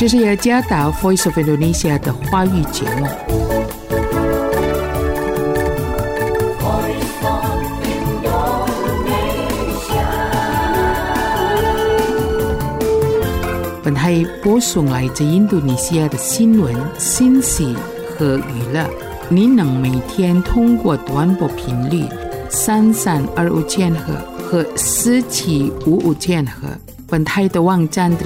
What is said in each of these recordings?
这是雅加达 Voice of Indonesia 的华语节目。本台播送来自印度尼西亚的新闻、信息和娱乐。您能每天通过短波频率3325千赫和4755千赫，本台的网站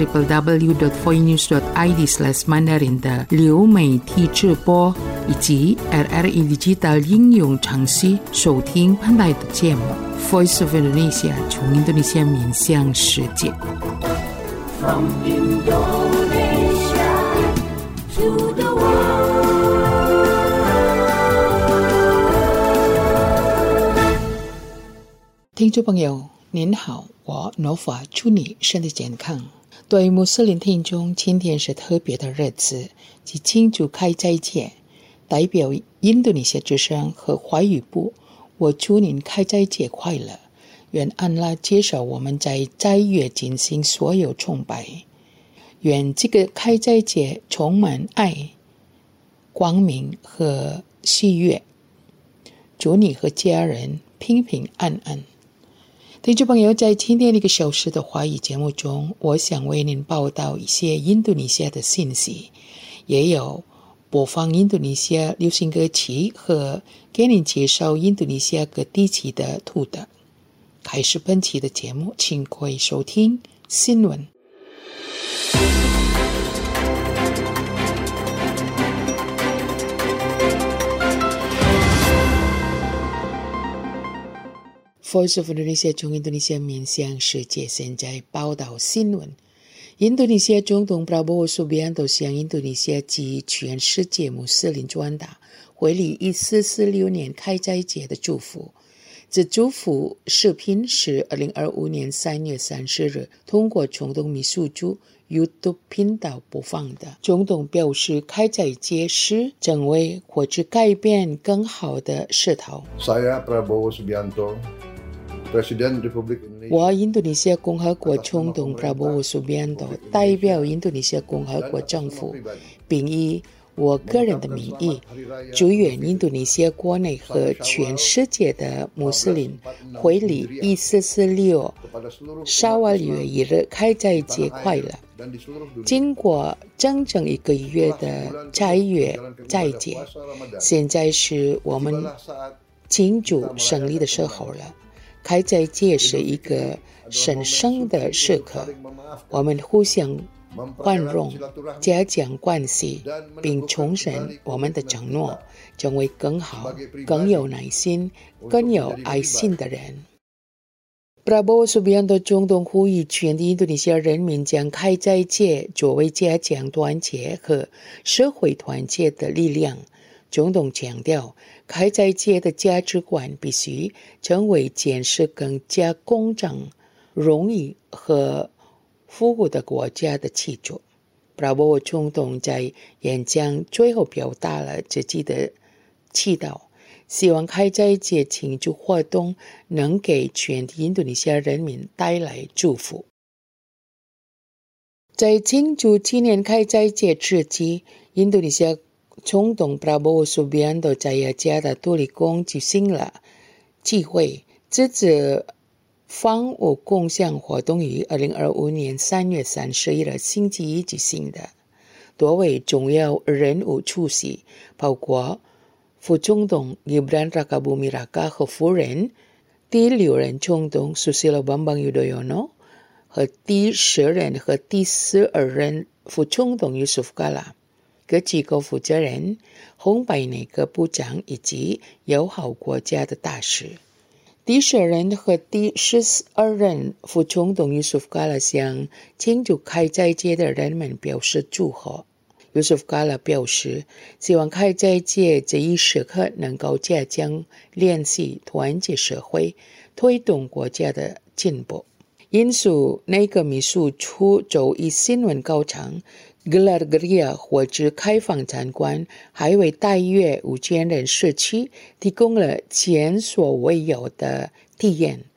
www.voinews.id/mandarin 的流媒体直播，以及 RRI Digital 应用程序收听本台的节目。Voice of Indonesia 从印度尼西亚面向世界。From Indonesia to the world.听众朋友您好，我 Nova 祝你身体健康。对穆斯林听众，今天是特别的日子，即庆祝开斋节。代表印度尼西亚之声和华语部，我祝您开斋节快乐。愿安拉接受我们在斋月进行所有崇拜。愿这个开斋节充满爱、光明和喜悦。祝你和家人平平安安。听众朋友，在今天1个小时的华语节目中，我想为您报道一些印度尼西亚的信息，也有播放印度尼西亚流行歌曲和给您介绍印度尼西亚各地区的土特。开始本期的节目，请各位收听新闻。Voice of Indonesia 从印度尼西亚面向世界，现在报道新闻。印度尼西亚总统 Prabowo Subianto 向印度尼西亚及全世界穆斯林传达回礼1446年开斋节的祝福。这祝福视频是2025年3月30日通过总统秘书处 YouTube 频道播放的。总统表示，开斋节是成为或者改变更好的势头。 Saya Prabowo Subianto 我印度尼西亚共和国总统 Prabowo Subianto 代表印度尼西亚共和国政府，并以我个人的名义祝愿印度尼西亚国内和全世界的穆斯林回礼1446沙瓦里月1日开斋节快乐。经过整整1个月的斋月斋节，现在是我们庆祝胜利的时候了。开斋节是一个神圣的时刻，我们互相宽容，加强关系，并重申我们的承诺，成为更好、更有耐心、更有爱心的人。Prabowo Subianto 总统呼吁全体印度尼西亚人民将开斋节作为加强团结和社会团结的力量。总统强调，开斋节的价值观必须成为建设更加公正、容易和富裕的国家的基础。Prabowo 总统在演讲最后表达了自己的祈祷，希望开斋节庆祝活动能给全体印度尼西亚人民带来祝福。在庆祝今年开斋节之际，印度尼西亚总统 Prabowo Subianto 在雅加达独立宫举行了聚会，支持房屋共享活动于2025年3月31日星期一举行的。多位重要人物出席，包括副总统 Gibran Rakabuming Raka 和夫人第6任总统 Susilo Bambang Yudhoyono 和第10任和第12任副总统 Yusuf Kala。各机构负责人、红白内阁部长以及友好国家的大使。第10任和第12任副总统 Yusuf Kala 向庆祝开斋节的人们表示祝贺。Yusuf Kala 表示，希望开斋节这一时刻能够加强联系，团结社会，推动国家的进步。因此，内阁秘书处周一新闻稿称，gelar geria 或者开放参观，还为大约5000人社区提供了前所未有的体验。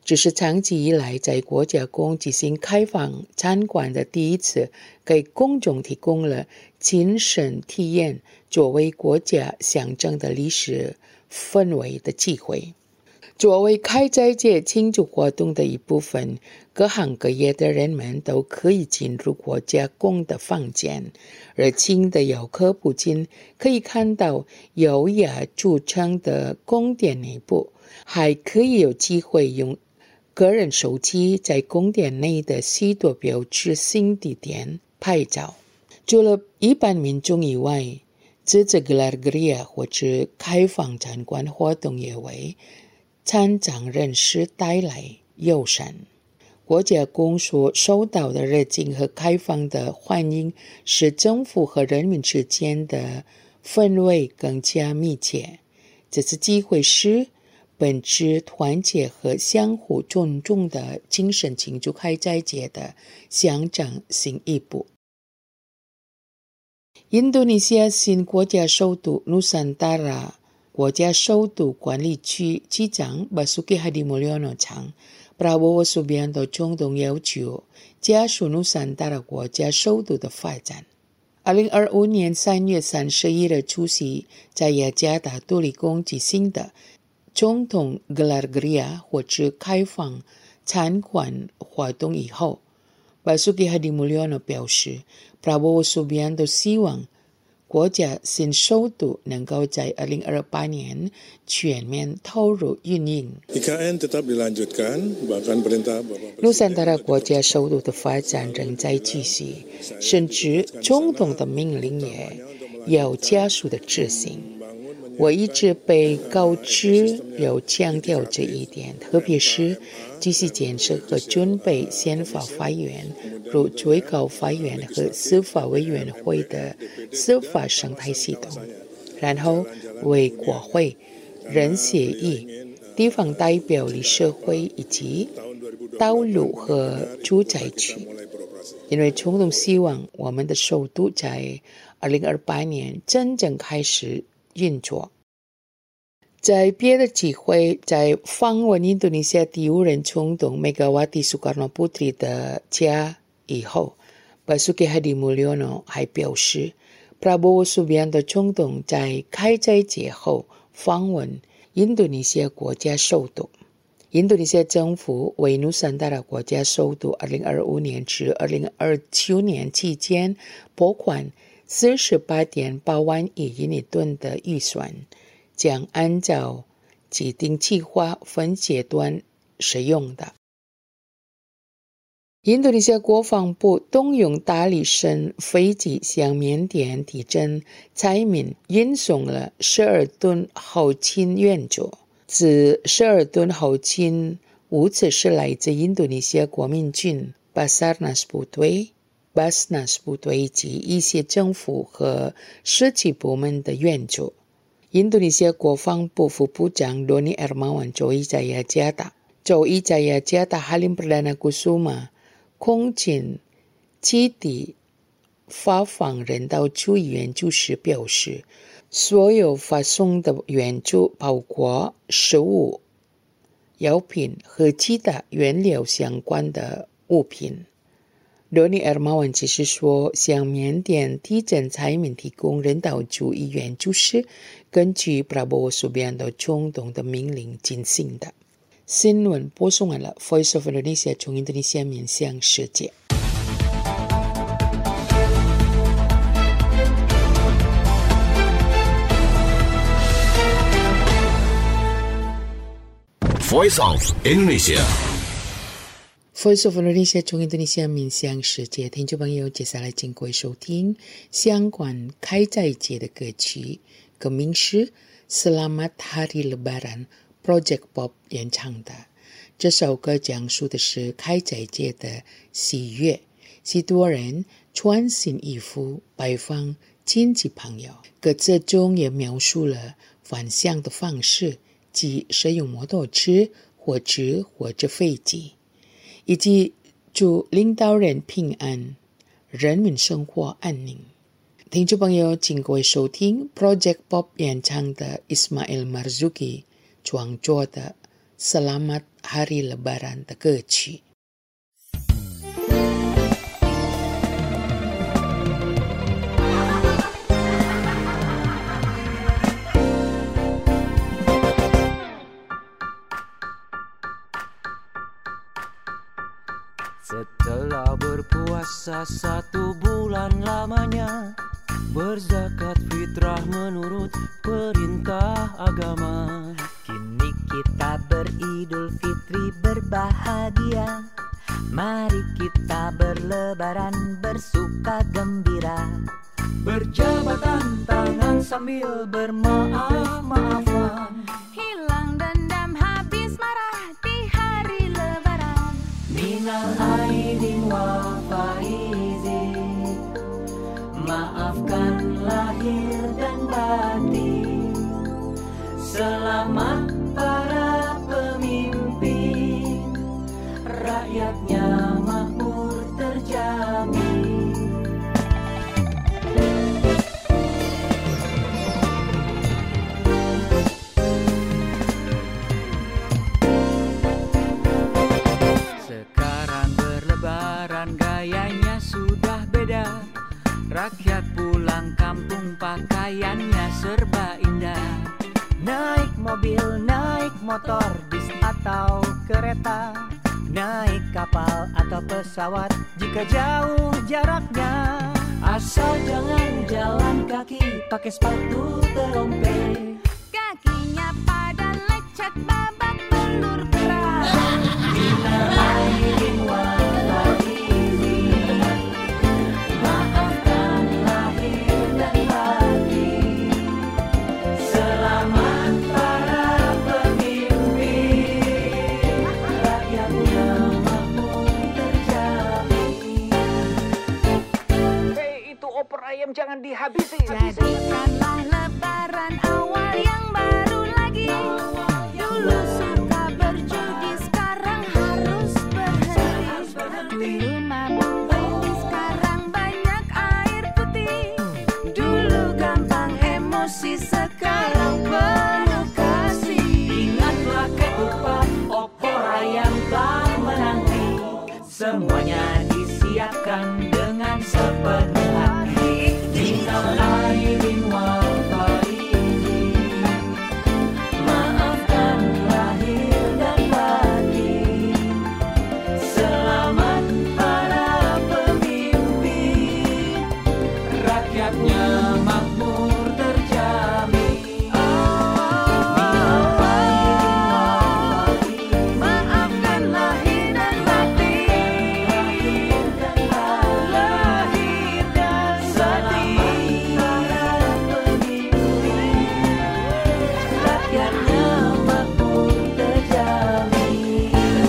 只是长期以来在国家宫举行开放参观的第一次，给公众提供了亲身体验作为国家象征的历史氛围的机会。作为开斋节庆祝活动的一部分，各行各业的人们都可以进入国家宫的房间，而亲的游客不仅可以看到优雅著称的宫殿内部，还可以有机会用个人手机在宫殿内的许多标志性地点拍照。除了一般民众以外，这次 Gelar Geria 或者开放参观活动也为参展人士带来友善。国家宫所受到的热情和开放的欢迎，使政府和人民之间的氛围更加密切。这次机会是本质团结和相互尊重的精神庆祝开斋节的象征性一步。印度尼西亚新国家首都努桑达拉国家首都管理区区长Basuki Hadimulyono称，Prabowo Subianto总统要求加速努桑达拉国家首都的发展。2025年3月31日出席在雅加达独立宫举行的总统 Gelar Geria 或者开放参观活动以后，Basuki Hadimulyono 表示，Prabowo Subianto 希望国家新首都能够在2028年全面投入运营。 IKN tetap dilanjutkan, bahkan perintah Bapak 努桑达拉国家首都的发展仍在继续，甚至总统的命令也要加速的执行。我一直被告知要强调这一点，特别是继续建设和准备宪法法院如最高法院和司法委员会的司法生态系统，然后为国会、人协议、地方代表理事会以及道路和住宅区。因为总统希望我们的首都在2028年真正开始运作。在别的机会，在访问印度尼西亚第五任总统 Megawati Soekarno-Putri 的家以后， Basuki Hadimulyono 还表示 Prabowo Subianto 总统在开斋节后访问印度尼西亚国家首都。印度尼西亚政府为努桑达拉国家首都2025年至2029年期间拨款48.8万亿印尼盾的预算，将按照既定计划分阶段使用的。印度尼西亚国防部动用大力神飞机向缅甸地震灾民运送了12吨后勤援助。此12吨后勤物资是来自印度尼西亚国民军、Basarnas 部队、Basnas 部队以及一些政府和实际部门的援助。印度尼西亚国防部副部长 Doni Hermawan 周一在雅加达Halim Perdana Kusuma 空军基地发放人道主义援助时表示，所有发送的援助包括食物、药品和其他原料相关的物品。Doni Hermawan 只是说，向缅甸地震灾民提供人道主义援助时，根据 Prabowo Subianto 总统的命令进行的。新闻播送完了 Voice of Indonesia 从印度尼西亚面向世界。 Voice of Indonesia Voice of Indonesia 从印度尼西亚面向世界，听众朋友，接下来请各位收听相关开斋节的歌曲，歌名是 Selamat Hari Lebaran Project Pop 演唱的。这首歌讲述的是开斋节的喜悦，许多人穿新衣服拜访亲戚朋友。歌词中也描述了返乡的方式，即使用摩托车、火车或者飞机，以及祝领导人平安，人民生活安宁。听众朋友，请各位收听 Project Pop 演唱的 Ismail Marzuki 创作的 Selamat Hari Lebaran Tekeci. Setelah berpuasa 1 bulan lamanya, berzakat fitrah menurut perintah agama. Kini kita beridul fitri berbahagia. Mari kita berlebaran bersuka gembira. Berjabatan tangan sambil bermaaf-maafan. Hilang dendam habis marah di hari lebaran. Minal aidin wal faizin, maafkan lahir dan batin. Selamat para pemimpin, rakyatnya makmur terjamin. Sekarang berlebaran gayanya sudah beda. Rakyat pulang kampung pakaiannya serba indah. Naik mobil, naik motor, bis atau kereta, naik kapal atau pesawat jika jauh jaraknya. Asal jangan jalan kaki, pakai sepatu terompe. Kakinya pada lecet babak belur keras. Minal aidin wal faizin, maafkan lahir dan batin. Selamat para pemimpin, rakyatnya makmur terjamin. Hei, itu opor ayam jangan dihabisi. Jadikanlah lebaran awal yang baru lagi. Dulu suka berjudi, sekarang harus berhenti. Dulu mabuk baby, sekarang banyak air putih. Dulu gampang emosi, sekarang penuh kasih. Ingatlah ketupat opor ayam telah menanti. Semuanya disiapkan dengan sepenuh hati. Minal aidin wal faizin, maafkan lahir dan batin. Selamat para pemimpin, rakyatnya makmur terjamin. Minal aidin wal faizin, Maafkan lahir dan batin. lahir dan batin. Lahir dan Selamat para pemimpin, rakyatnya makmur terjamin.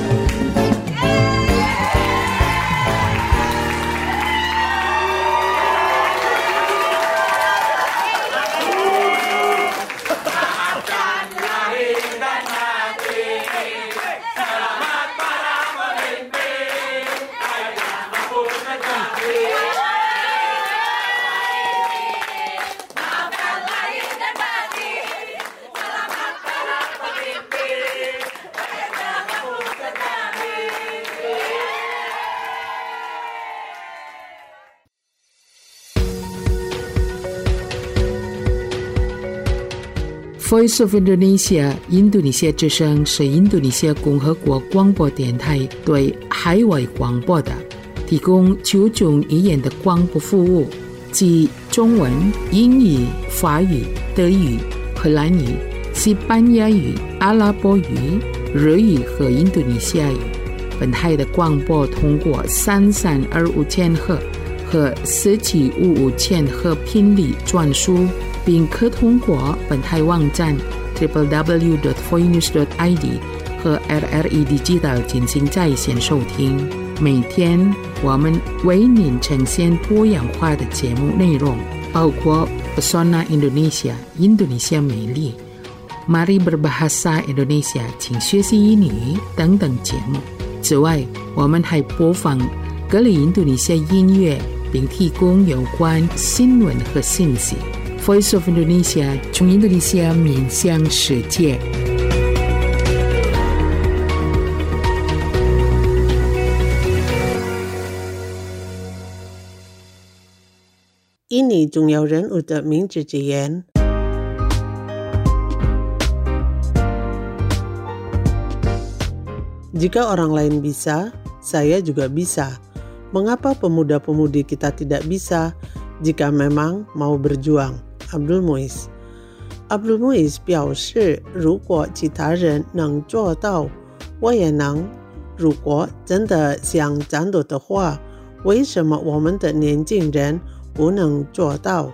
Voice of Indonesia 印度尼西亚之声是印度尼西亚共和国广播电台对海外广播的提供9种语言的广播服务，即中文、英语、法语、德语、荷兰语、西班牙语、阿拉伯语、日语和印度尼西亚语。本台的广播通过3325千赫和1755千赫频率转输，并可通过本台网站 www.voinews.id 和 RRI Digital 进行在线收听。每天我们为您呈现多样化的节目内容，包括 Pesona Indonesia 印度尼西亚美丽、Mari Berbahasa Indonesia 请学习英语等等节目。此外，我们还播放各类印度尼西亚音乐，并提供有关新闻和信息。Voice of Indonesia 从印度尼西亚面向世界。 Ini 重要人物的名字之言。Jika orang lain bisa, saya juga bisa. Mengapa pemuda-pemudi kita tidak bisa jika memang mau berjuang? Abdul Muiz。 Abdul Muiz 表示，如果其他人能做到，我也能。如果真的想战斗的话，为什么我们的年轻人不能做到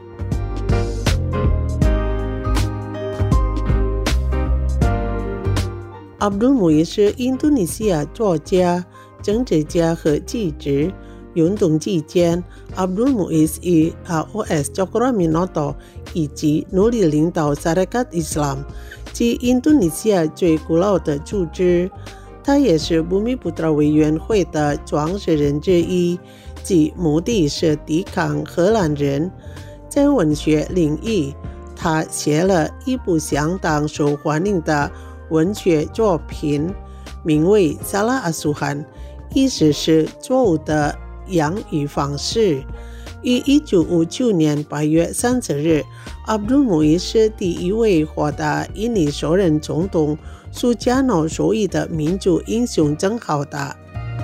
？Abdul Muiz 是印度尼西亚作家、政治家和记者。运动期间 Abdul Muiz 与 AOS Cokro-Aminoto 以及努力领导 Sarekat Islam 及印度尼西亚最古老的组织。他也是Bumiputra委员会的创始人之一，其目的是抵抗荷兰人。在文学领域，他写了一部相当受欢迎的文学作品，名为《Salah Asuhan》，意思是错误的养育方式。于1959年8月30日 Abdul Muiz 是第一位获得印尼首任总统苏加诺授予的民族英雄称号的。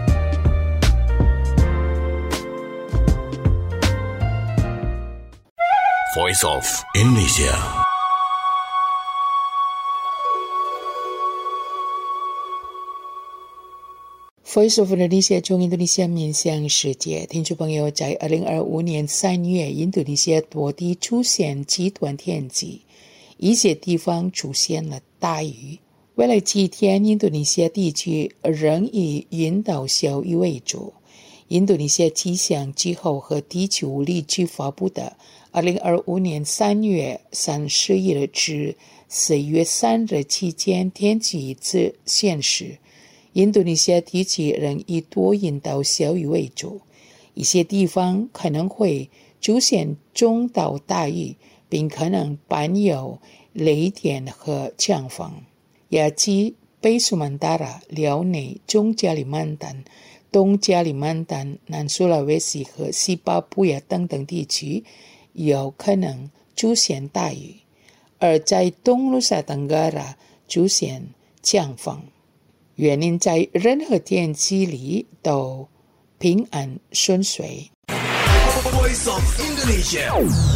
Voice of Indonesia。 Voice of Indonesia 从印度尼西亚面向世界，听众朋友，在2025年3月，印度尼西亚多地出现极端天气，一些地方出现了大雨。未来几天，印度尼西亚地区仍以云到小雨为主。印度尼西亚气象机构和地区物理局发布的2025年3月31日至4月3日期间天气预测显示，印度尼西亚地区仍以多云到小雨为主，一些地方可能会出现中到大雨，并可能伴有雷电和强风。亚基、北苏门答腊、辽内、中加里曼丹、东加里曼丹、南苏拉威西和西巴布亚等等地区有可能出现大雨，而在东努萨登嘎拉出现强风。愿您在任何天气里都平安顺遂。 Voice of Indonesia。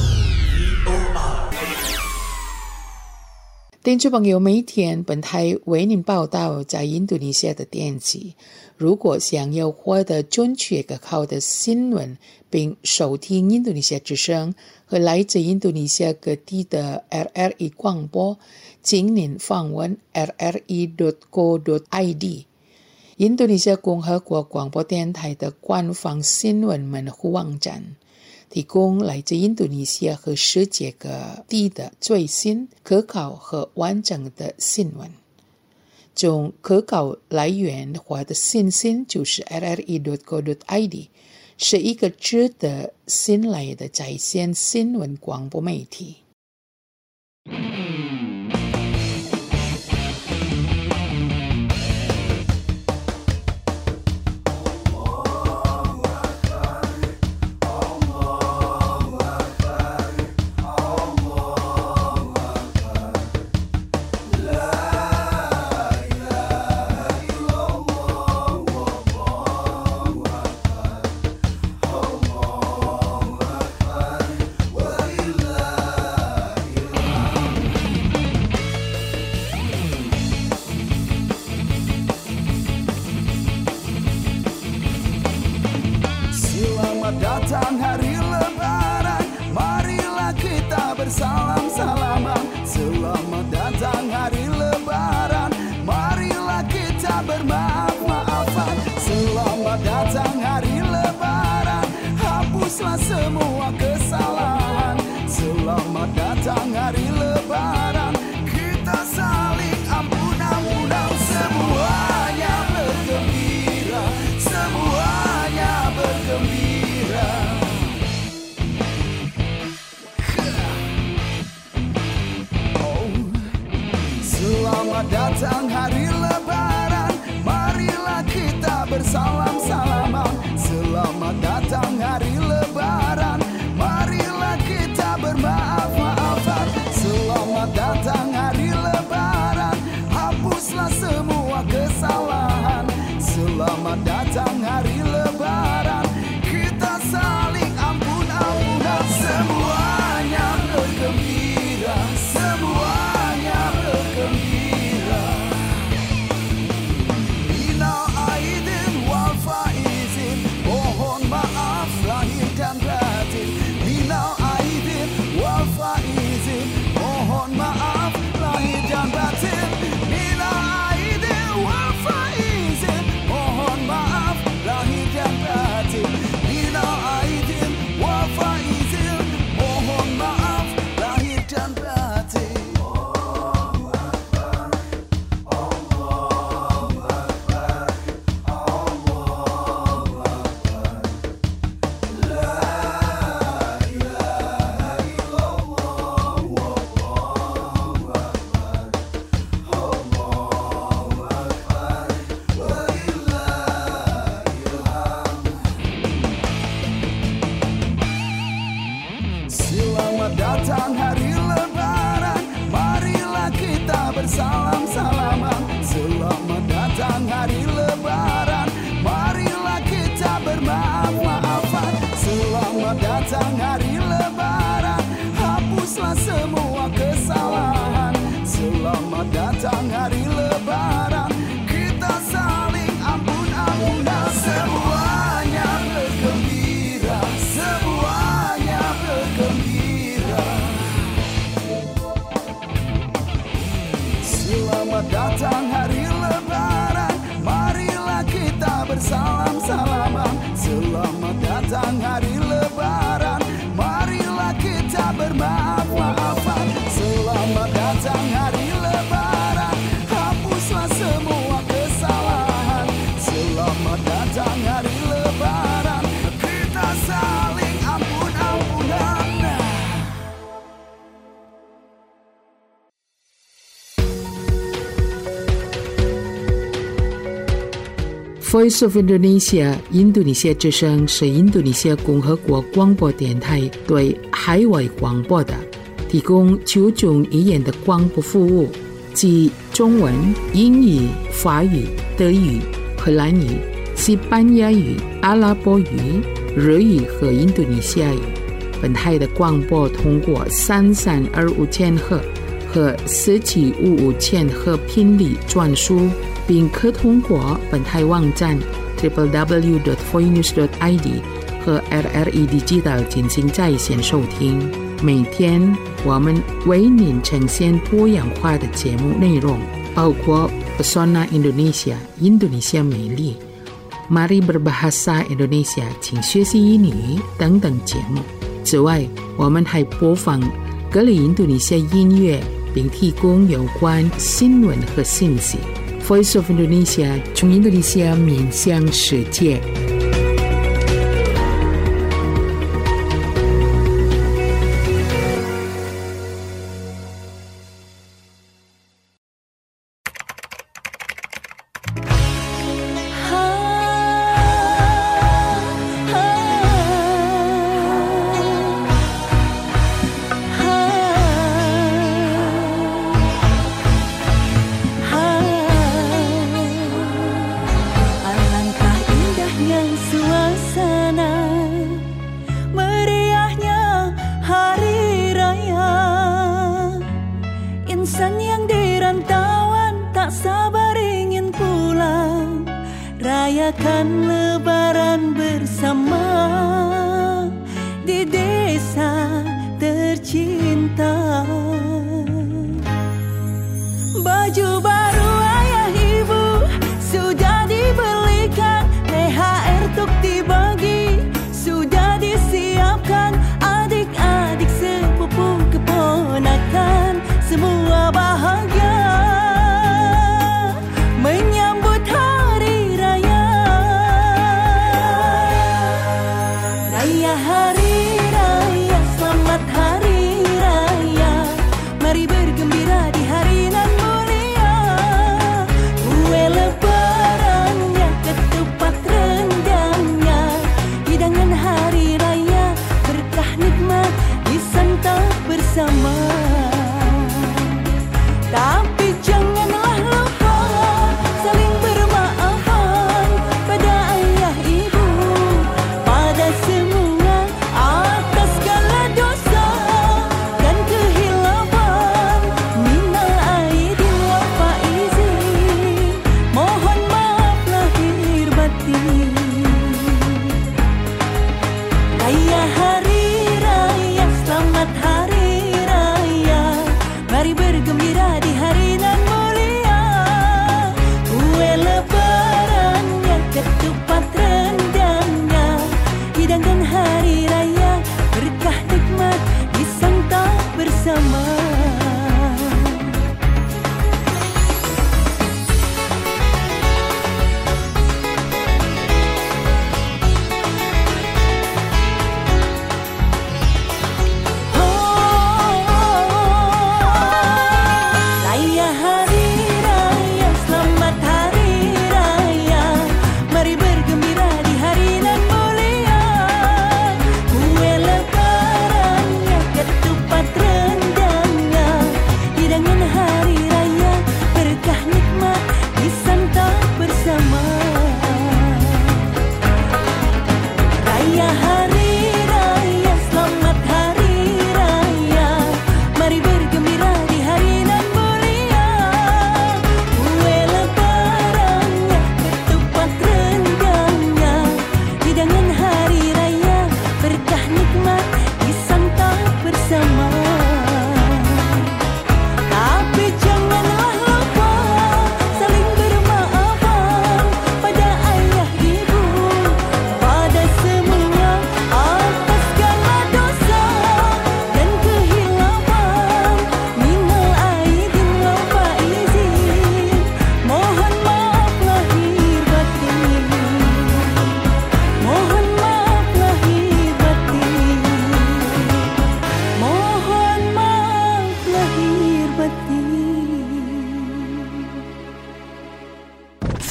听众朋友，每天本台为您报道在印度尼西亚的天气。如果想要获得准确可靠的新闻，并收听印度尼西亚之声和来自印度尼西亚各地的 RRI 广播，请您访问 rri.co.id 印度尼西亚共和国广播电台的官方新闻门户网站，提供来自印度尼西亚和世界各地的最新、可靠和完整的新闻。从可靠来源获得信息就是 rri.co.id， 是一个值得信赖的在线新闻广播媒体。 datang hari lebaran, marilah kita bersalam-salaman. Selamat datang hari lebaran, marilah kita bermaaf-maafan. Selamat datang hari lebaran, hapuslah semua kesalahan. Selamat datang hari lebaran, kita saling ampun-ampunan. Semuanya bergembira, semuanya bergembira. Selamat datang hari lebaran, marilah kita bersalam-salaman. Selamat datang hari lebaran, marilah bersalam-salaman. Selamat datang hari Lebaran, marilah kita bermaaf-maafan. Selamat datang hari Lebaran, hapuslah semua kesalahan. Selamat datang hari Lebaran, kita saling ampun-ampunan. Semuanya bergembira, semuanya bergembira. Selamat datang hari Lebaran, marilah kita bersalam-salaman. Selamat datang hari Lebaran, marilah kita bermaaf-maafan. Selamat datang hari Lebaran, hapuslah semua kesalahan. Selamat datang hari Lebaran, kita saling ampun-ampunan. Voice of Indonesia 印度尼西亚之声是印度尼西亚共和国广播电台对海外广播的提供9种语言的广播服务，即中文、英语、法语、德语、荷兰语、西班牙语、阿拉伯语、日语和印度尼西亚语。本台的广播通过3325千赫和1755千赫频率转输，并可通过本台网站 www.voinews.id 和 RRI Digital 进行在线收听。每天我们为您呈现多样化的节目内容，包括 Pesona Indonesia 印度尼西亚美丽、Mari Berbahasa Indonesia 请学习英语等等节目。此外，我们还播放各类印度尼西亚音乐，并提供有关新闻和信息。Voice of Indonesia 从印度尼西亚面向世界。 Insan yang di rantauan tak sabar ingin pulang, rayakan lebaran bersama di desa tercinta. Baju baru ayah ibu sudah dibelikan, THR untuk dibagi sudah disiapkan, adik-adik sepupu keponakan semua bahagia menyambut hari raya. Raya hari raya, selamat hari raya, mari bergembira di hari nan mulia. Kue lebarannya, ketupat rendangnya, hidangan hari raya, berkah nikmat disantap bersama. Tapi janganlah lupa saling bermaafan pada ayah ibu, pada semua atas segala dosa dan kehilafan. Minal aidin wal faizin, mohon maaf lahir batin. Raya hari raya, selamat hari raya, mari bergembira di hari nan mulia. Kue lebarannya, ketupat rendangnya, hidangan hari raya, berkah nikmat disantap bersama. Raya hari raya, selamat hari raya, mari bergembira di hari nan mulia. Kue lebarannya, ketupat rendangnya, hidangan hari raya,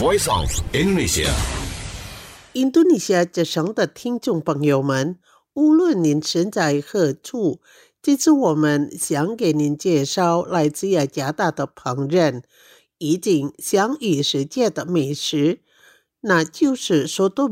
Voice of Indonesia。 印度尼西亚之声的听众朋友们，无论您身在何处，这次我们想给您介绍来自雅加达的烹饪，已经享誉世界的美食，那就是 Soto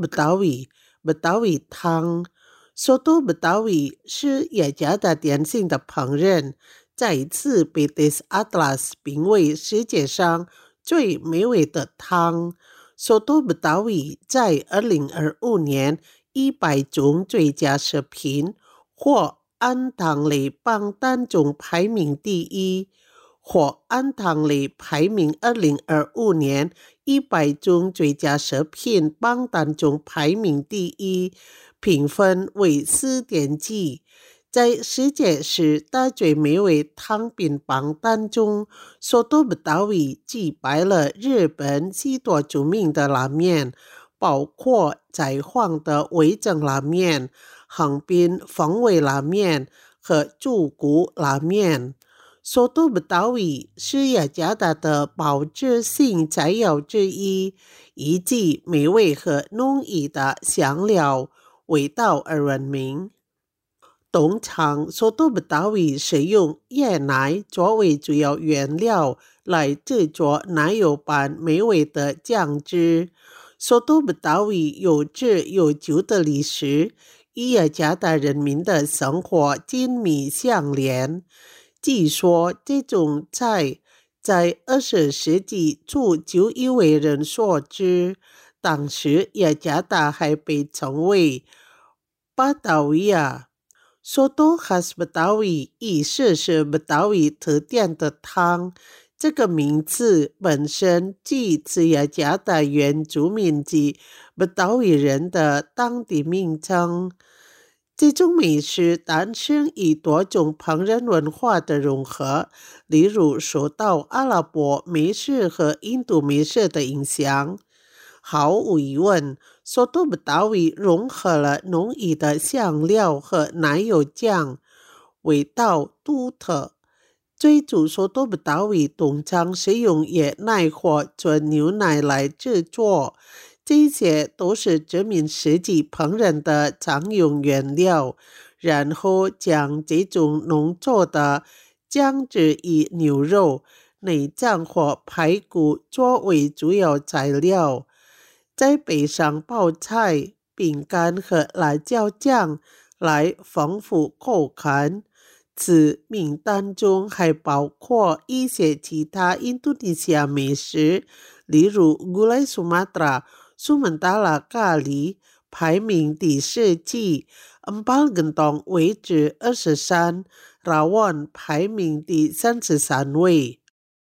Betawi 汤。Soto Betawi 是雅加达典型的烹饪，再一次被 Taste Atlas 评为世界上最美味的汤。Soto Betawi 在2025年100种最佳食品或按糖类榜单中排名第一，或按糖类排名2025年100种最佳食品榜单中排名第一，评分为4点几。在世界10大最美味汤品榜单中， Soto Betawi 击败了日本许多著名的拉面，包括在黄的味噌拉面、横滨风味拉面和猪骨拉面。Soto Betawi 是雅加达的保质性材料之一，以及美味和浓郁的香料味道而闻名。通常 Soto Betawi 使用椰奶作为主要原料来制作奶油般美味的酱汁。Soto Betawi 有着悠久的历史，与雅加达人民的生活紧密相连。据说这种菜在20世纪初就已为人所知，当时雅加达还被称为巴达维亚。Soto khas Betawi 意思是 Betawi 特点的汤，这个名字本身即自雅加达原住民及 Betawi 人的当地名称。这种美食诞生于多种烹饪文化的融合，例如受到阿拉伯美食和印度美食的影响。毫无疑问， Soto Betawi 融合了浓郁的香料和奶油酱，味道独特。最初 Soto Betawi 通常使用椰奶或纯牛奶来制作，这些都是殖民时期烹饪的常用原料，然后将这种浓稠的酱汁以牛肉、内脏或排骨作为主要材料，再配上泡菜、饼干和辣椒酱来丰富口感。此名单中还包括一些其他印度尼西亚美食，例如 Gulai Sumatra、苏门答腊咖喱排名第10季，Empal Gentong 位置23， Rawon 排名第33位。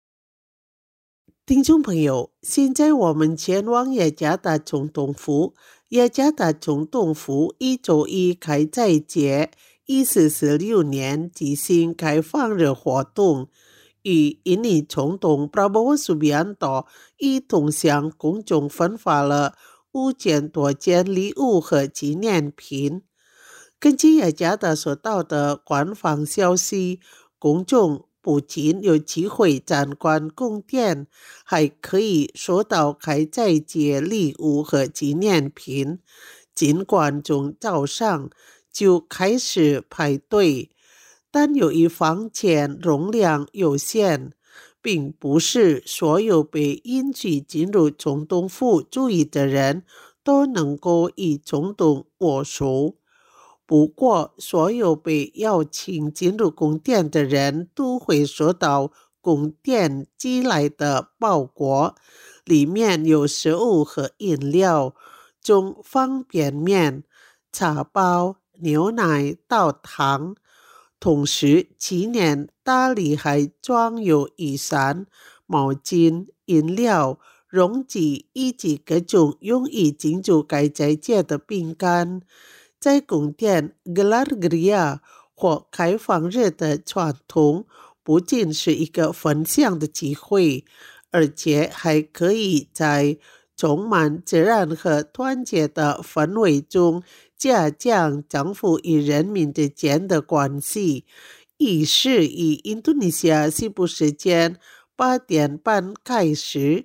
听众朋友，现在我们前往雅加达总统府。雅加达总统府一周一开斋节1446年举行开放日活动，与印尼总统 Prabowo Subianto 一同向公众分发了5000多件礼物和纪念品。根据雅加达所到的官方消息，公众不仅有机会参观宫殿，还可以收到开斋节礼物和纪念品。尽管从早上就开始排队，但由于房间容量有限，并不是所有被允许进入总统府住议的人都能够与总统握手。不过，所有被邀请进入宫殿的人都会收到宫殿寄来的包裹，里面有食物和饮料，从方便面、茶包、牛奶到糖。同时，纪念大礼还装有雨伞、毛巾、饮料、溶剂以及各种用于庆祝开斋节的饼干。在宫殿 Gelar Geria 或开放日的传统，不仅是一个分享的机会，而且还可以在充满自然和团结的氛围中加强政府与人民之间的关系。仪式以印度尼西亚西部时间8点半开始，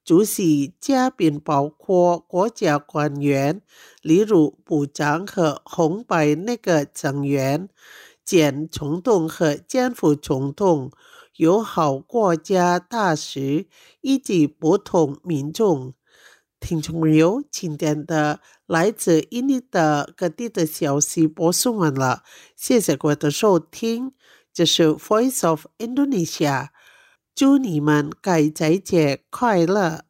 主席嘉宾包括国家官员，例如部长和红白内阁成员、前总统和前副总统、友好国家大使以及不同民众。听众朋友，今天的来自印尼的各地的消息播送完了，谢谢各位的收听，这是 Voice of Indonesia， 祝你们开斋节快乐。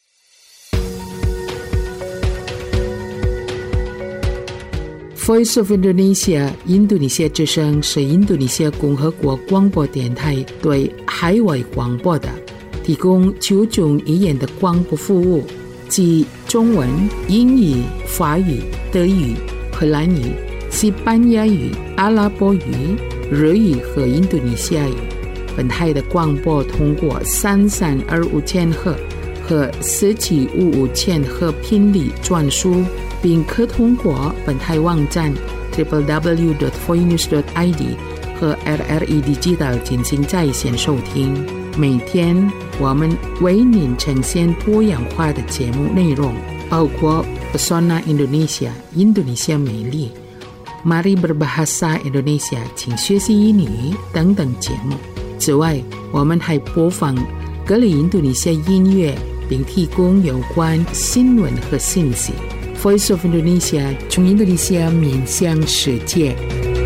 Voice of Indonesia 印度尼西亚之声是印度尼西亚共和国广播电台对海外广播的，提供9种语言的广播服务，即中文、英语、法语、德语、荷兰语、西班牙语、阿拉伯语、日语和印度尼西亚语。本台的广播通过3325千赫和4755千赫频率转输，并可通过本台网站 www.voinews.id 和 RRI Digital 进行在线收听。每天我们为您呈现多样化的节目内容，包括 Pesona Indonesia 印度尼西亚美丽、Mari Berbahasa Indonesia 请学习英语等等节目。此外，我们还播放各类印度尼西亚音乐，并提供有关新闻和信息。Voice of Indonesia 从印度尼西亚面向世界。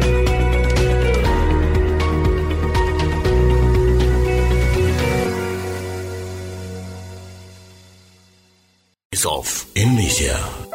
Voice of Indonesia。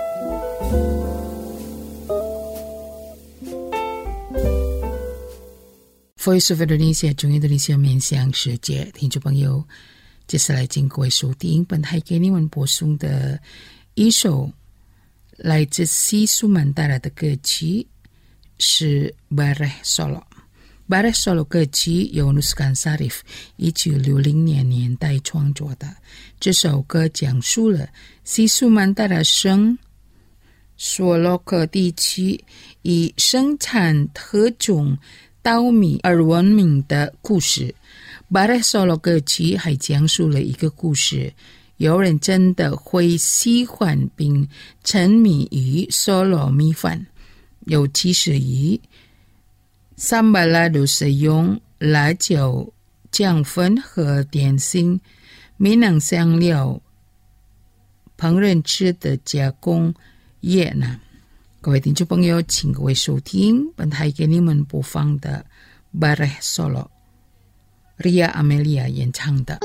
Voice of Indonesia 从印度尼西亚面向世界，听众朋友，接下来请各位收听本台给你们播送的一首来自西苏曼达拉的歌曲，是 Bareh Solo。Bareh Solo 歌曲由 Nuskan Sarif 1960年代创作的。这首歌讲述了西苏曼达拉省索洛克地区以生产特种稻米而闻名的故事。Bareh Solo 歌曲还讲述了一个故事，有人真的会喜欢并沉迷于Solo米饭，尤其是以Sambalado使用辣椒、姜粉和点心、闽南香料烹饪吃的加工业呢。各位听众朋友，请各位收听本台给你们播放的 Bareh Solo， Ria Amelia 演唱的。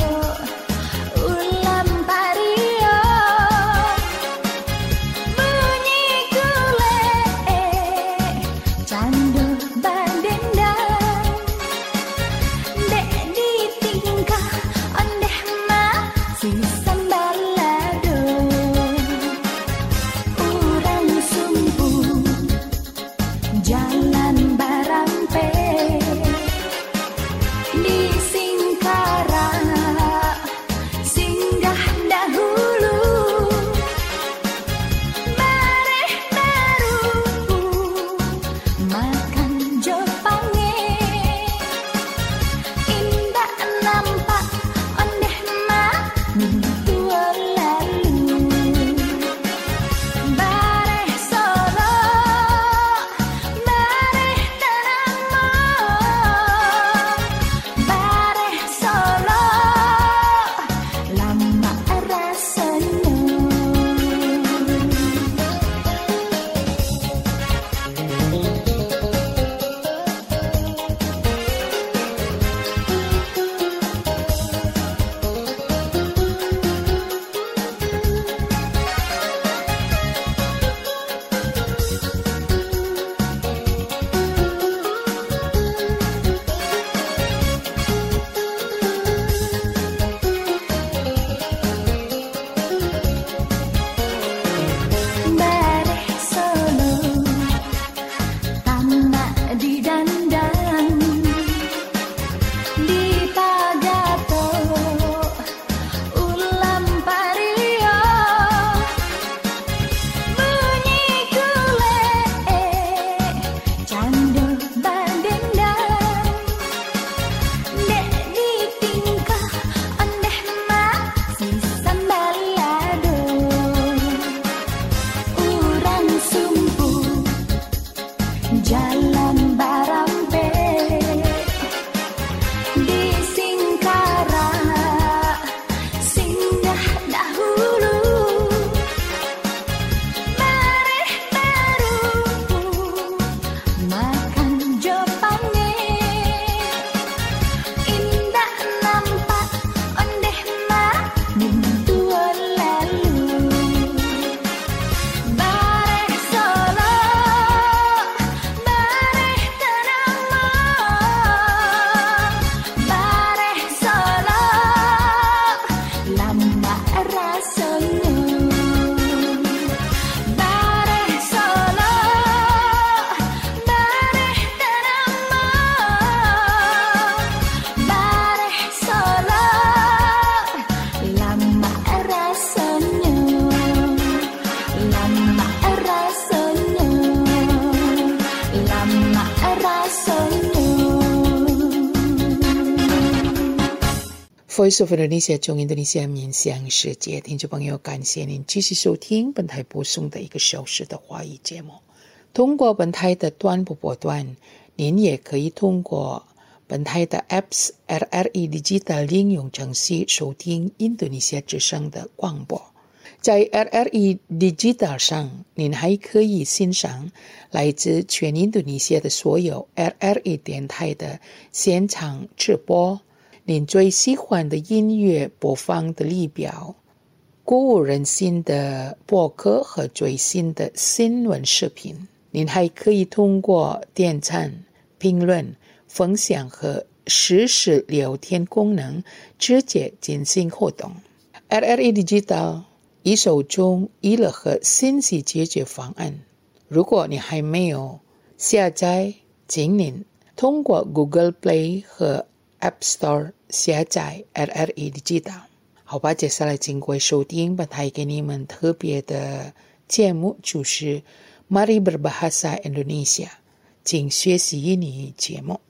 Ulam pario Voice of Indonesia 中印度尼西亚面向世界，听众朋友，感谢您继续收听本台播送的1个小时的华语节目。通过本台的短波波段，您也可以通过本台的 Apps RRI Digital 应用程序收听印度尼西亚之声的广播。在 RRI Digital 上，您还可以欣赏来自全印度尼西亚的所有 RRI 电台的现场直播，您最喜欢的音乐播放的列表，鼓舞人心的播客和最新的新闻视频。您还可以通过点赞、评论、分享和实时聊天功能直接进行互动。RRI Digital 一手中娱乐和信息解决方案。如果你还没有下载，请您通过 Google Play 和 App Store 下载 RRI Digital。好吧，接下来经过收听本台给你们特别的节目，就是 Mari Berbahasa Indonesia， 请学习印尼语节目。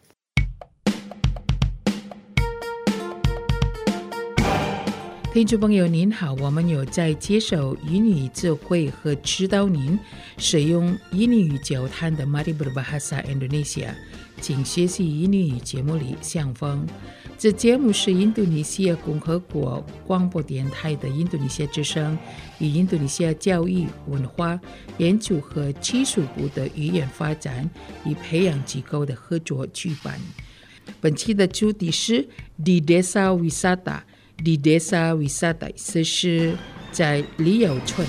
听众朋友您好，我们有在接受印尼语智慧和指导您使用印尼语交谈的 Mari Berbahasa Indonesia， 请学习印尼语节目里相逢。这节目是印度尼西亚共和国广播电台的印度尼西亚之声与印度尼西亚教育、文化、研究和技术部的语言发展与培养机构的合作举办。本期的主题是 Di Desa Wisata。Di Desa Wisata 这是在旅游村。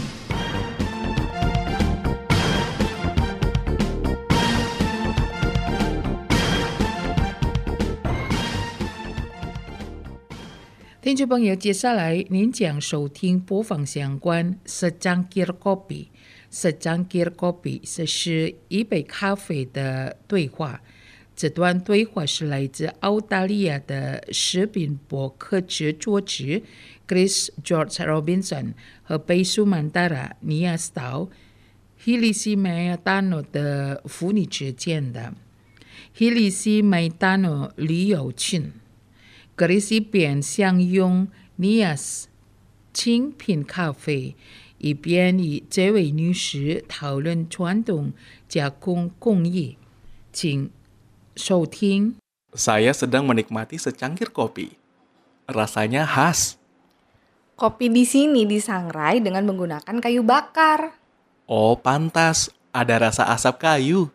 听众朋友，接下来您将收听播放相关 Secangkir Kopi。Secangkir Kopi 这是一杯咖啡的对话。这段对话是来自澳大利亚的食品播客制作者 Chris George Robinson 和贝苏曼达拉尼亚斯岛 Hilisi Mayatano 的妇女之间的 Hilisi Mayatano 旅游群。Chris 一边享用尼亚斯精品咖啡，一边与这位女士讨论传统加工工艺。请收听。 Saya sedang menikmati secangkir kopi. Rasanya khas. Kopi di sini disangrai dengan menggunakan kayu bakar. Oh, pantas. Ada rasa asap kayu.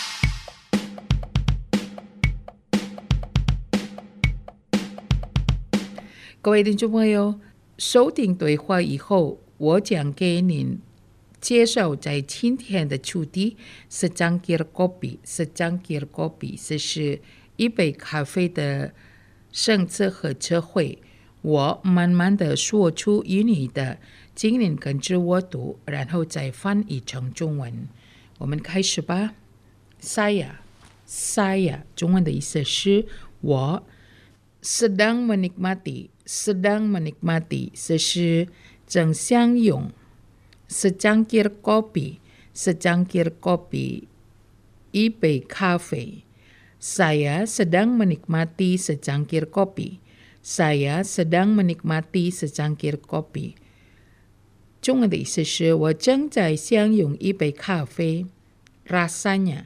各位听众朋友，收听对话以后，我将给您介绍在今天的主题 Secangkir Kopi。Secangkir Kopi 这是一杯咖啡的生词和词汇。我慢慢的说出印尼的，请您跟着我读，然后再翻译成中文。我们开始吧。Saya 中文的意思是我。sedang menikmati 这是正享用。Secangkir kopi 一杯咖啡。Saya sedang menikmati secangkir kopi。 Saya sedang menikmati secangkir kopi。 中文的意思是我正在享用一杯咖啡。Rasanya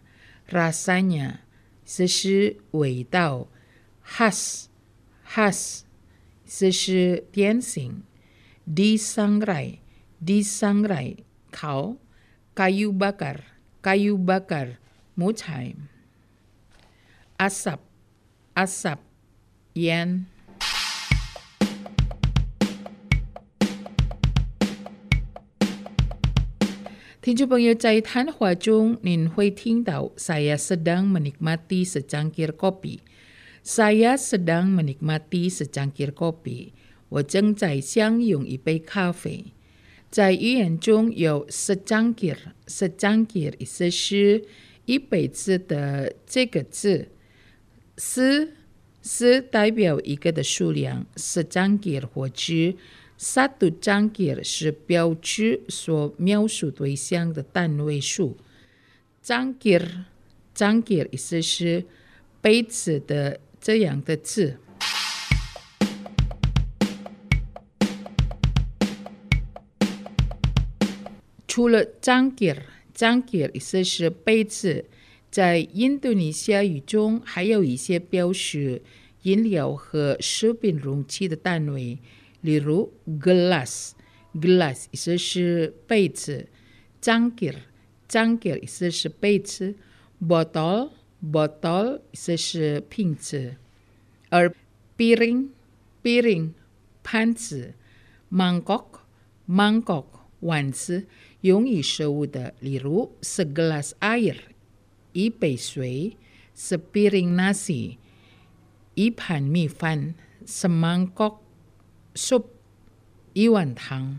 这是味道。khas 这是点心。disangrai 烤。kayu bakar 木材。asap 烟。听众朋友，在谈话中您会听到 Saya sedang menikmati secangkir kopi。Saya sedang menikmati secangkir kopi。 我正在享用一杯咖啡。在语言中有 secangkir 意思是一杯子的这个字。是代表一个的数量。secangkir 或者satu cangkir 是标志所描述对象的单位数。cangkir 意思是杯子的这样的字。 除了Cangkir意思是杯子，在印度尼西亚语中还有一些标示饮料和食品容器的单位，例如 gelas 意思是杯子， Cangkir 意思是杯子， botol 意思是瓶子，而piring 盘子， mangkok 碗子，用于食物的，例如 segelas air 一杯水， sepiring nasi 一盘米饭， semangkok sup 一碗汤。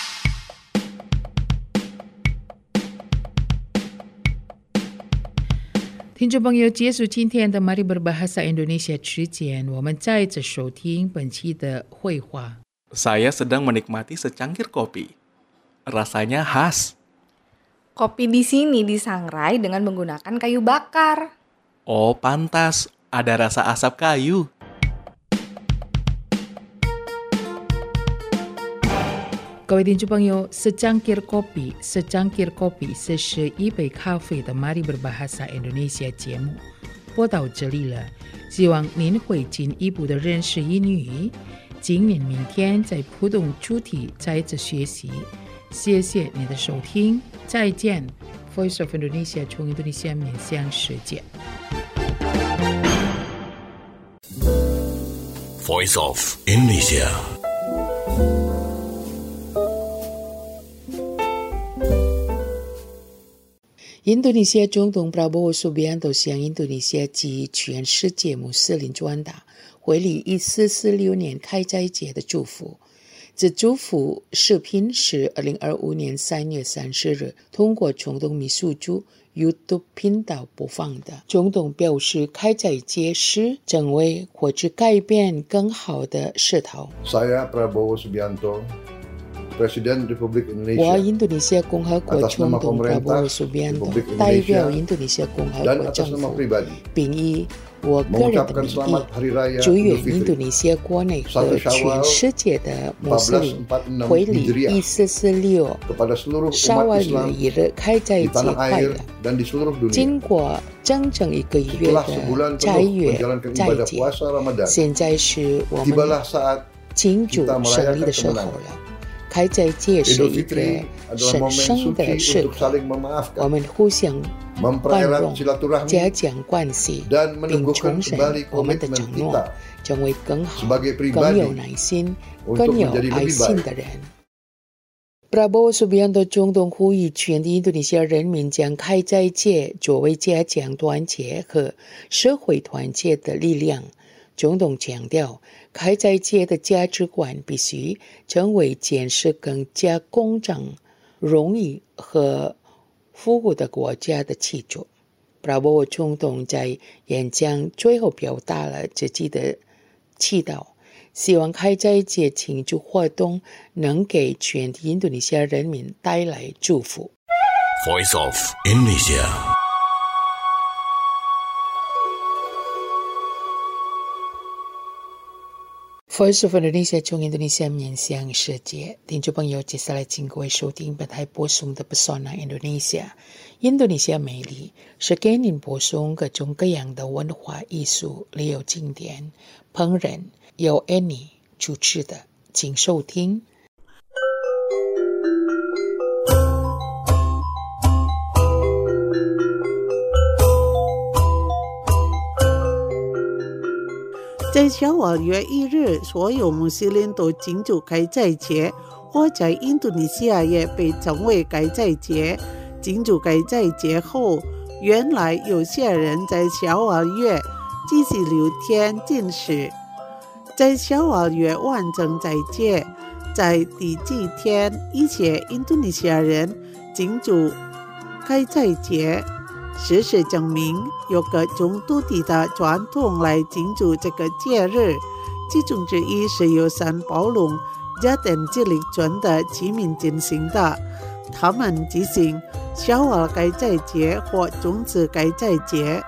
听众朋友，结束今天的 Mari Berbahasa Indonesia 之前，我们再次收听本期的绘画。 Saya sedang menikmati secangkir kopi. Rasanya khas. Kopi di sini disangrai dengan menggunakan kayu bakar. Oh, pantas. Ada rasa asap kayu. secangkir kopi 这是一杯咖啡的 Mari Berbahasa Indonesia 节目播到这里了，希望您会进一步的认识英语。今年明天在不同主题再次学习，谢谢你的收听，再见。Voice of Indonesia 从印度尼西亚面向世界。 Voice of Indonesia。 印度尼西亚总统 Prabowo Subianto 向印度尼西亚及全世界穆斯林传达回礼1446年开斋节的祝福。这祝福视频是2025年3月30日通过总统秘书处 YouTube 频道播放的。总统表示，开斋节是成为或者改变更好的势头。 Saya Prabowo Subianto。Presiden Republik Indonesia 我印度尼西亚共和国总统 Prabowo Subianto 代表印度尼西亚共和国政府，并以我个人的名义祝愿印度尼西亚国内和全世界的穆斯林回礼1446沙瓦月一日开斋节快乐。经过整整1个月的斋月斋节，现在是我们庆祝胜利的时候了。开斋节是一个神圣的时刻，我们互相宽容，加强关系，并重申我们的承诺，成为更好、更有耐心、更有爱心的人。Prabowo Subianto 总统呼吁全体印度尼西亚人民将开斋节作为加强团结和社会团结的力量。总统强调，开斋节的价值观必须成为建设更加公正、容易和富裕的国家的基础。Prabowo 总统在演讲最后表达了自己的祈祷，希望开斋节庆祝活动能给全体印度尼西亚人民带来祝福。 Voice of Indonesia。Voice of Indonesia 从印度尼西亚面向世界，听众朋友，接下来请各位收听本台播送的 Pesona Indonesia。印度尼西亚美丽是给您播送各种各样的文化艺术、旅游景点、烹饪，由 Annie 主持的，请收听。 在小瓦月1日，所有穆斯林都庆祝开斋节，或在印度尼西亚也被称为开斋节。庆祝开斋节后，原来有些人在小瓦月继续6天禁食。在小瓦月完成斋节，在第7天，一些印度尼西亚人庆祝开斋节。事实证明，有各种独特的传统来庆祝这个节日，其中之一是由三宝龙加登吉利村的居民进行的。他们举行小瓦开斋节或种子开斋节。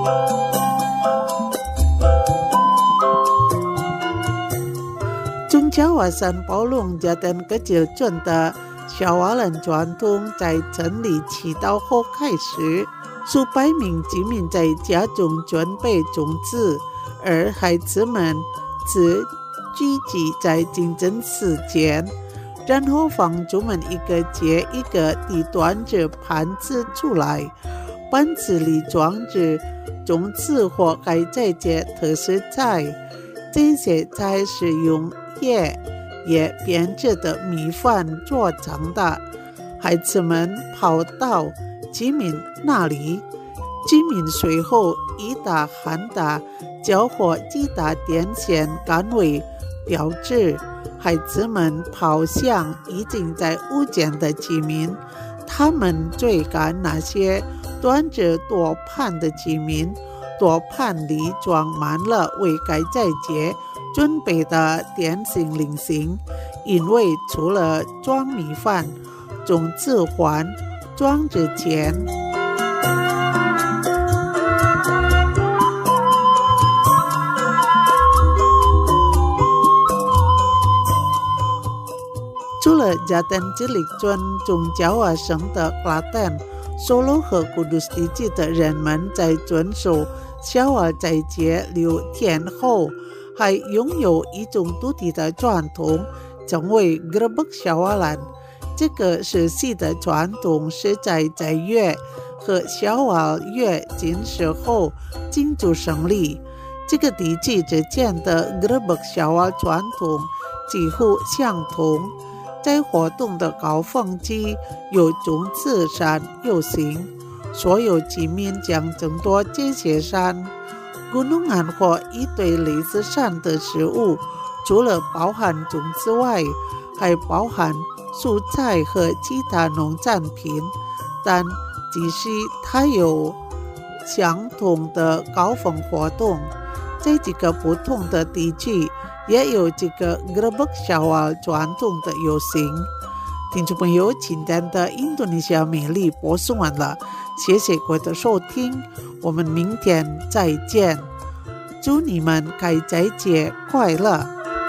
种 Jawa San Paulo Jatan Kecil Chun 的小瓦人传统在城里祈祷后开始，数百名居民在家中准备种子，而孩子们只聚集在竞争时间，然后房主们一个接一个地端着盘子出来，盘子里装着种子或该在节特色菜，这些菜是用叶编制的米饭做成的。孩子们跑到居民那里，居民随后一打喊打，交火击打电线杆为标志。孩子们跑向已经在屋间的居民，他们追赶那些端着多盘的居民，多盘里装满了为该在节准备的点心零食，因为除了装米饭，种子还装着钱。除了Jatan Cilik Chun中Jawa省的 Klaten、Solo 和Kudus地区的人们在遵守小瓦斋节6天后，还拥有一种独特的传统，称为 Grebek Syawalan。这个时期的传统是在斋月和小瓦月结束后庆祝胜利。这个地区之间的 Grebek Syawal 传统几乎相同。在活动的高峰期有种子山游行，所有居民将争夺这些山。gunungan或一堆类似山的食物，除了包含种子外，还包含蔬菜和其他农产品，但即使它有相同的高峰活动，在几个不同的地区也有这个 Grebek Syawal 传统的游行。听众朋友，今天的印度尼西亚美丽播送完了，谢谢各位的收听，我们明天再见，祝你们开斋节快乐。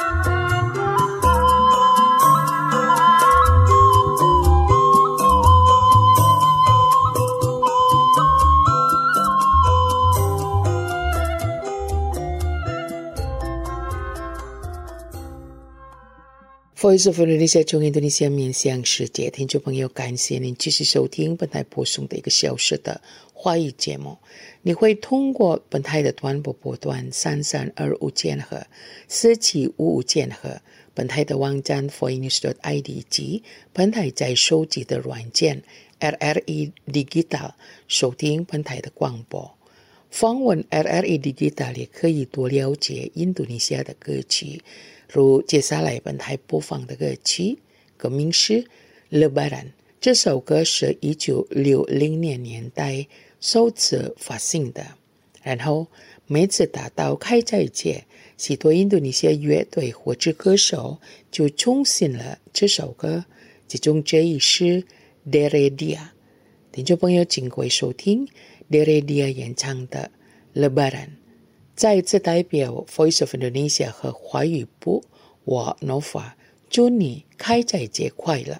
Voice of Indonesia 中印度尼西亚面向世界，听众朋友，感谢您继续收听本台播送的1个小时的华语节目。你会通过本台的短波波段3325千赫、4755千赫，本台的网站 foinews.id 以及本台在手机的软件 RRI Digital 收听本台的广播。访问 RRI Digital 也可以多了解印度尼西亚的歌曲，如接下来本台播放的歌曲，歌名是 Lebaran。 这首歌是1960年代首次发行的，然后每次达到开斋节，许多印度尼西亚乐队或者歌手就重新了这首歌，其中这一是 Dere Dia。 听众朋友，请各位收听 Dere Dia 演唱的 Lebaran。 再次代表 Voice of Indonesia 和华语部，我 Nova 祝你开斋节快乐。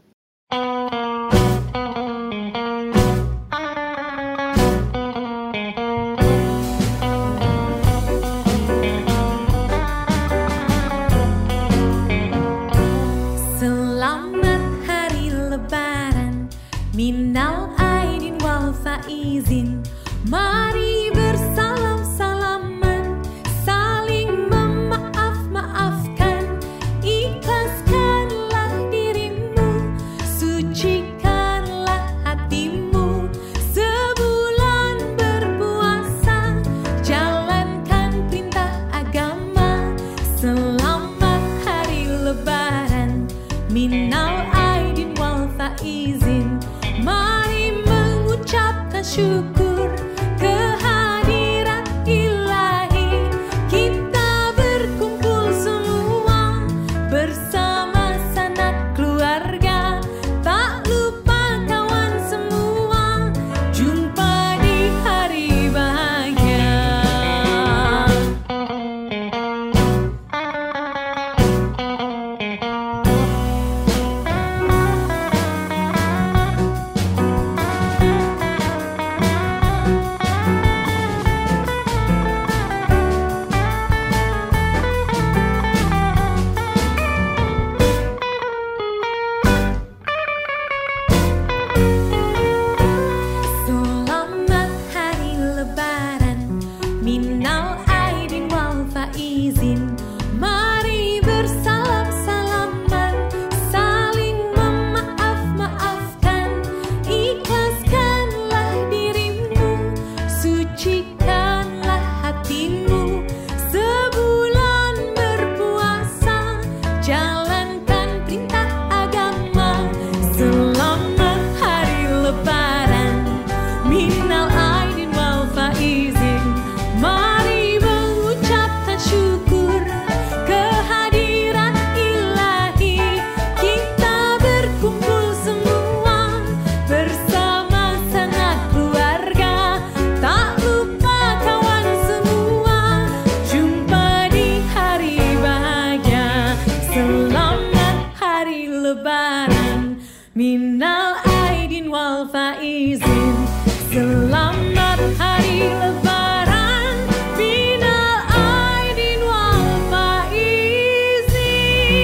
Selamat Hari Lebaran, Minal Aidin wal Faizin. Mari bersalam-salaman, saling memaaf-maafkan. Ikhlaskanlah dirimu, sucikanlah hatimu. Sebulan berpuasa, jalankan perintah agama. Selamat Hari Lebaran, Minal Aidin wal Faizin. Mari mengucapkan syukur kehadirat ilahi. Kita berkumpul semua bersama sanak keluarga, tak lupa kawan semua, jumpa di hari bahagia. lebaran. Minal aidin wal faizin. Selamat hari lebaran. Minal aidin wal faizin.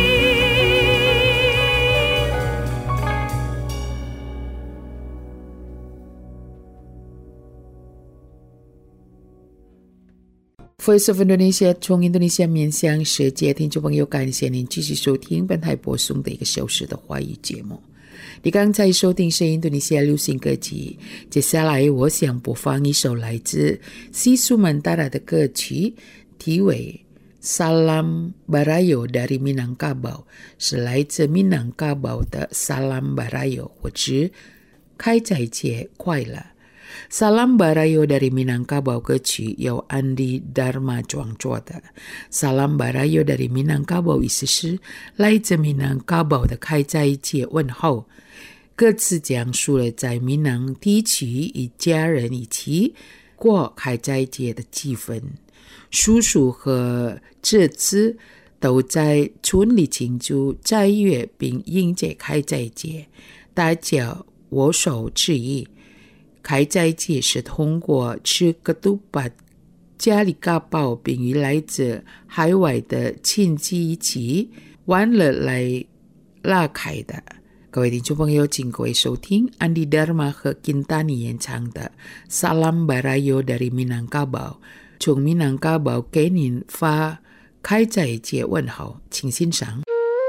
Voice of Indonesia 从印度尼西亚面向世界，听众朋友，感谢您继续收听本台播送的1个小时的华语节目。你刚才收听是印度尼西亚流行歌曲，接下来我想播放一首来自西苏曼达拉的歌曲，题为 Salam Barayo dari Minangkabau， 是来自闽南卡堡的 Salam Barayo， 或者开斋节快乐。Salam Barayo dari Minangkabau 歌曲由 Andi Dharma 创作的。Salam Barayo dari Minangkabau 意思是来自闽南卡堡的开斋节问候。歌词讲述了在闽南地区与家人一起过开斋节的气氛。叔叔和侄子都在村里庆祝斋月并迎接开斋节，大家握手致意。开斋节是通过吃ketupat、家里嘎包并与来自海外的亲戚一起玩乐来拉开的。各位听众朋友，请各位收听 Andi Dharma 和 Kintani 演唱的 Salam Barayo dari Minangkabau， 从闽南卡堡给您发开斋节问候，请欣赏。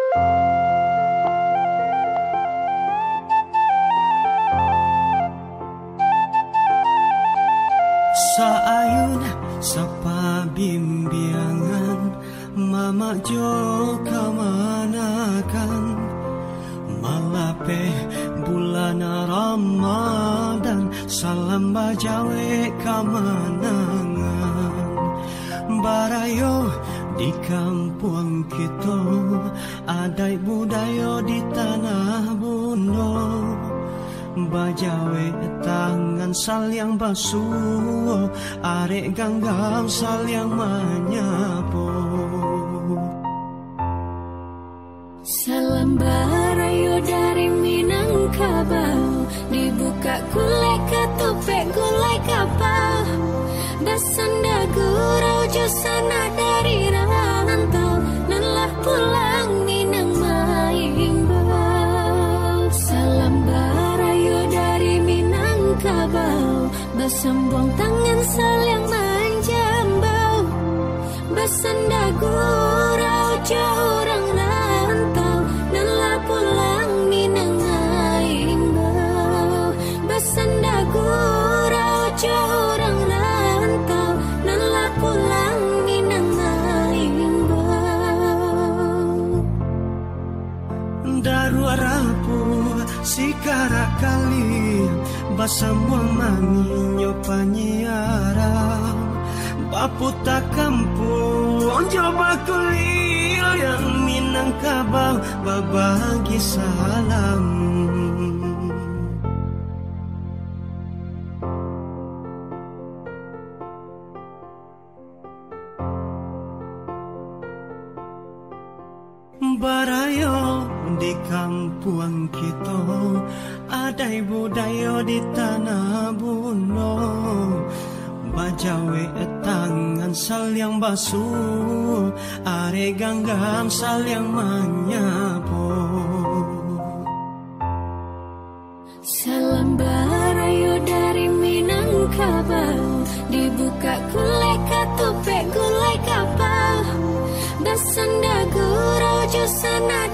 Sa ayun sa pabimbiangan, Mama Jo kamanakan, Malape bulan Ramadan, Salam bajawe kamanangan. Barayo di kampung kita, adai budaya di tanah Bundo. Bajawe tangan saling basuh, arek ganggang saling menyapu. Salam Barayo dari Minangkabau, dibuka gulai ketopek gulai kapal. Dasanda gurau jusana dari rantau, lelah pulang Minang Maimbau. Salam Barayo dari Minangkabau, bersambung tangan saling menjambau. Basanda gurau jauh orang rantau, lelah pulang Minang Maimbau. Basanda gurau jauh orang rantau, lelah pulang Minang Maimbau. Daru rapu sikara kali, basambuang manginyo panyiarang. Baputa kampung coba kuliah yang Minangkabau, babagi salam. Barayo di kampung kita, adai budaya di tanah Bundo. Bajawe tangan saling basuh, are ganggang saling menyapu. Salam Barayo dari Minangkabau, dibuka gulai ketopek gulai kapal. Dasanda gurau jusana